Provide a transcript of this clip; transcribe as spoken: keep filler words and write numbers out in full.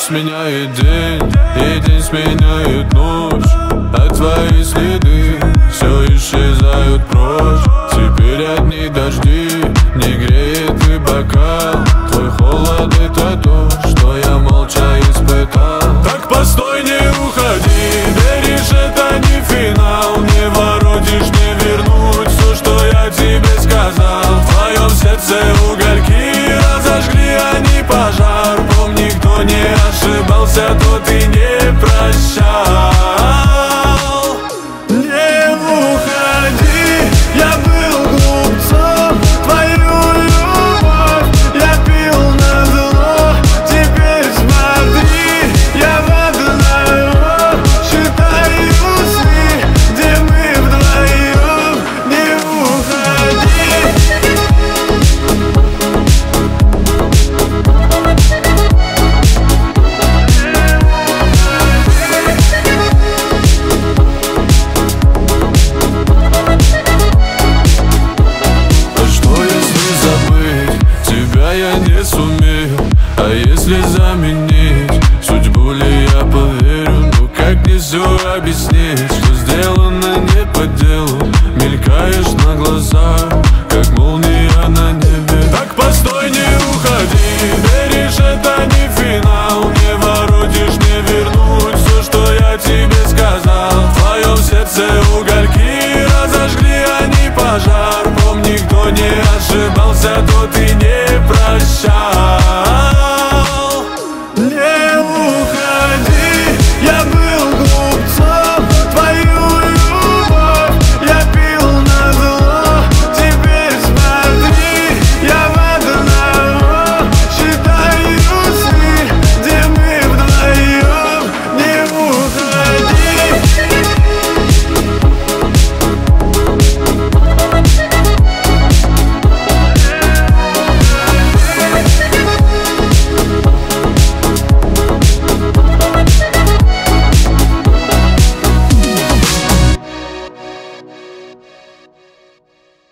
сменяет день, и день сменяет ночь, а твои следы все исчезают прочь. Теперь одни дожди, не греет и бокал. Твой холод — это то, что я молча испытал. Так постой, не уходи, веришь, это не финал. Не воротишь, не вернуть все, что я тебе сказал. В твоем сердце угольки разожгли они пожар. Помни, кто не ошибался, тот и не прощал. Не уходи, я был глупцом. Твою любовь я пил назло. Теперь смотри, я в одного считаю сны, где мы вдвоем. Не уходи. А что если забыть тебя я не сумею? А если заменить судьбу ли я поверю? Ну как мне все объяснить, что сделано не по делу? Мелькаешь на глазах, как молния на небе. Так постой, не уходи, веришь, это не финал. Не воротишь, не вернуть все, что я тебе сказал. В твоем сердце угольки разожгли они пожар. Помни, кто не ошибался, тот